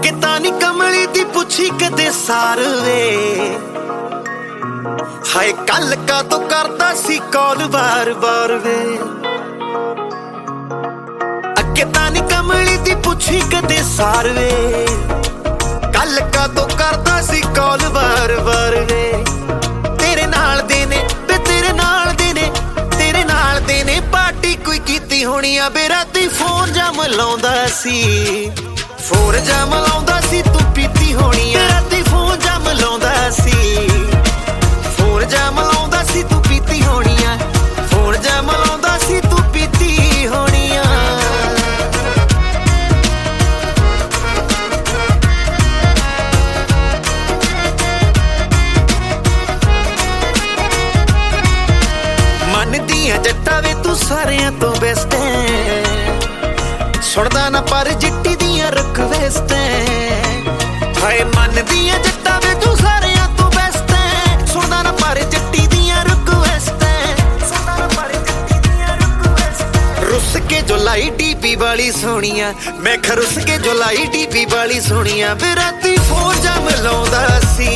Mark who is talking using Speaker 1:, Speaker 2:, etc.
Speaker 1: ਅੱਗੇ ਤਾਂ ਨੀ ਕਮਲੀ ਦੀ ਪੁੱਛੀ ਕਦੇ ਸਾਰ ਵੇ ਹਾਏ ਕੱਲ ਕਾ ਤੋਂ ਕਰਦਾ ਸੀ ਕਾਲ ਬਾਰ-ਬਾਰ ਵੇ ਅੱਗੇ ਤਾਂ ਨੀ ਕਮਲੀ ਦੀ ਪੁੱਛੀ ਕਦੇ ਸਾਰ ਵੇ ਕੱਲ ਕਾ ਤੋਂ ਕਰਦਾ ਸੀ ਕਾਲ ਬਾਰ-ਬਾਰ ਵੇ ਤੇਰੇ ਨਾਲ ਦੇ ਨੇ ਵੇ ਤੇਰੇ ਨਾਲ ਦੇ ਨੇ ਤੇਰੇ ਨਾਲ ਦੇ ਨੇ ਪਾਰਟੀ ਕੋਈ ਕੀਤੀ ਹੋਣੀ ਆ ਬੇ ਰਾਤੀ ਫੋਨ ਜਮ ਲਾਉਂਦਾ ਸੀ ਫੋਨ ਜਮ ਲਾਉਂਦਾ ਸੀ ਤੂੰ ਪੀਤੀ ਹੋਣੀ ਆ ਰਾਤੀ ਫੋਨ ਜਮ ਲਾਉਂਦਾ ਸੀ ਫੋਨ ਜਮ ਲਾਉਂਦਾ ਸੀ ਤੂੰ ਪੀਤੀ ਹੋਣੀ ਆ ਫੋਨ ਜਮ ਲਾਉਂਦਾ ਸੀ ਤੂੰ ਪੀਤੀ ਹੋਣੀ ਆ ਮੰਨਦੀਆਂ ਜੱਟਾਂ ਵੇ ਤੂੰ ਸਾਰਿਆਂ ਤੋਂ ਬੈਸਟ ਐ ਸੁਣਦਾ ਨਾ ਪਰ ਜਿੱਟੀ ਦੀਆਂ ਰਿਕਵੈਸਟ ਹਾਏ ਮੰਨਦੀਆਂ ਜੱਟਾਂ ਵੇ ਤੂੰ ਸਾਰਿਆਂ ਤੋਂ ਬੈਸਟ ਸੁਣਦਾ ਨਾ ਪਰ ਜੱਟੀ ਦੀਆਂ ਰਿਕਵੈਸਟ ਸੁਣਦਾ ਨਾ ਪਰ ਜੱਟੀ ਦੀਆਂ ਰਿਕਵੈਸਟ ਰੁੱਸ ਕੇ ਜੋ ਲਾਈ ਡੀਪੀ ਵਾਲੀ ਸੋਹਣੀਆਂ ਮੈਂ ਖਰੁੱਸ ਕੇ ਜੋ ਲਾਈ ਡੀਪੀ ਵਾਲੀ ਸੋਹਣੀਆਂ ਵੇ ਰਾਤੀ ਫੋਨ ਜਮ ਲਾਉਂਦਾ ਸੀ